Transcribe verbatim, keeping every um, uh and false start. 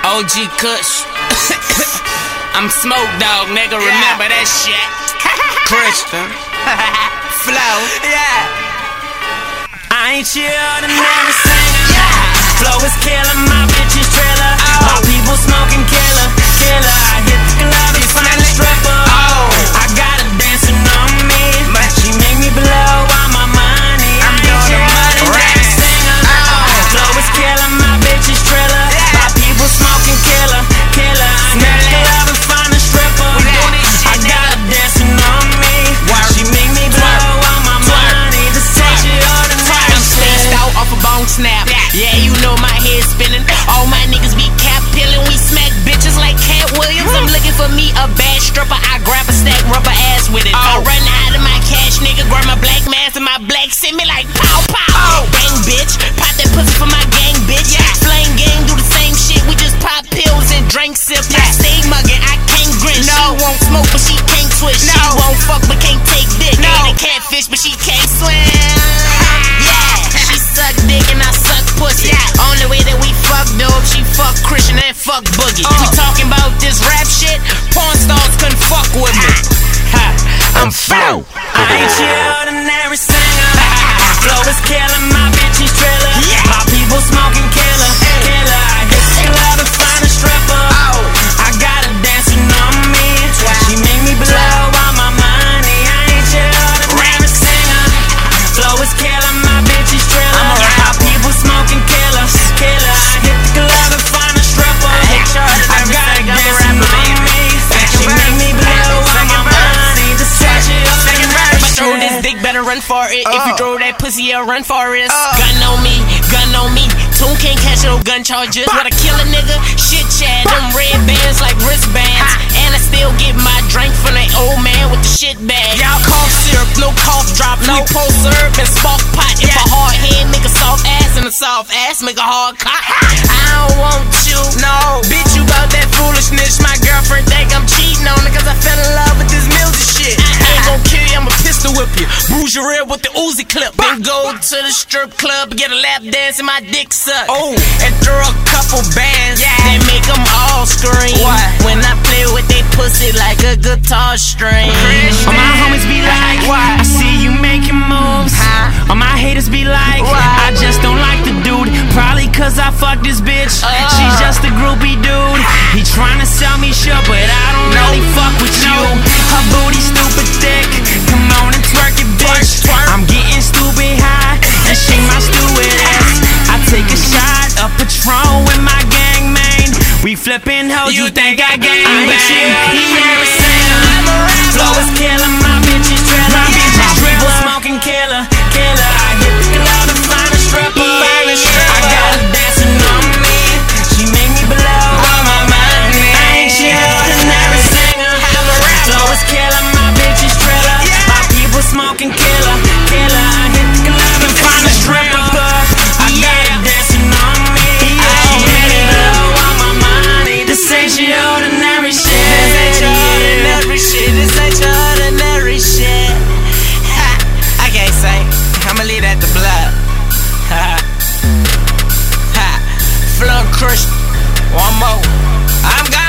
O G Kush. I'm Smoke Dog, nigga. Remember that shit. Christian. Flow. Yeah. I ain't your ordinary singer. Yeah. Flow is killing, my bitch is trailer. Oh. My people smoking killer, killer. I hit the club and find a stripper. Oh. I got her dancing on me, but she make me blow all my money. I'm I ain't your ordinary singer. Oh. Flow is killing, my bitch is trailer. Yeah. My people smoking killer, killer. I hit the club and find a stripper. We doing this shit, I got her dancing on me. Wow. She make me blow all my money. This ain't your ordinary. I'm spaced out off a bone snap. Yeah. yeah, you know my head spinning. All my niggas be cap peeling. We smack bitches like Cat Williams. I'm looking for me a bad stripper. I grab a stack, rub her ass with it. I Oh. run out of my cash, nigga. Grab my black mask and my black send me like pow pow. Oh. Bang bitch, pop that pussy for my gang bitch. Yeah. Flame gang do the same shit. We just pop pills and drink sip. Yeah. I stay mugging, I can't grin. No. She won't smoke but she can't switch. No. She won't fuck but can't take dick. No. Ain't a catfish but she can't swim. Yeah, she suck dick and I suck pussy. Yeah. Only way that we fuck dope, she fuck Christian and fuck Boogie. Uh. We talking about this rap shit, porn stars couldn't fuck with me. Ha, I'm Flow. I ain't your ordinary singer. Flow is killing, my bitch is trailer. Yeah. My people smoking killer, killer. I hit the club and find a stripper. Oh. I got her dancing on me. She make me blow all my money. I ain't your ordinary singer. Flow is killing, my bitch is trailer. My people smoking killer, killer. I hit the club and find a stripper. I got her dancing on me. She make me blow all my money. This ain't your ordinary If I throw this singer. dick, better run for it. If you throw that pussy, I'll run for it. Uh. Gun on me, gun on me. Tune can't catch no gun charges. What a killer nigga, shit Chad. Them red bands like wristbands. And I still get my drink from that old man with the shit bag. Y'all Cough syrup, no cough drop. No. We pull syrup and spark pot. If Yeah. a hard head make a soft ass and a soft ass make a hard cock. I don't want you, No. bitch. You about that foolishness. My girlfriend think I'm cheating on her cause I fell in love with this music shit. I ain't gon' kill you, I'ma pistol whip you. Bruise your rib with the Uzi clip. Then go to the strip club, get a lap dance and my dick suck. Oh. And throw a couple bands, Yeah. then make them all scream. What? When I play with they pussy like a guitar string. All my homies be like, What? I see you making moves. Huh? All my haters be like, What? I just don't like the dude. Probably cause I fucked this bitch. Uh. She's just a groupie dude. He tryna sell me shit, but I don't No. really fuck with No. you. Her booty stupid thick. Come on and twerk it, bitch. Twerk, twerk. I'm getting stupid high, and she my stewardess. I take a shot of Patron with my gang man. We flipping hoes, you, You think think I I gang gang bang? bang? He never sang. Flow is killing, my bitch is trailer. My bitch is My people trailer. smoking killer, killer. I hit the club and find a stripper. Find a stripper. I got her dancing on me. She make me blow all my money. I ain't your ordinary singer. Flow is killing, my bitch is trailer. My people smoking killer, killer. I hit the club and find a stripper. I got her dancing on me. She make me blow all my money. This ain't your ordinary shit. This ain't your ordinary shit. This ain't your ordinary shit. Ha, I can't say. I'ma leave that to blood. Ha, ha. Flow Christian. One more. I'm got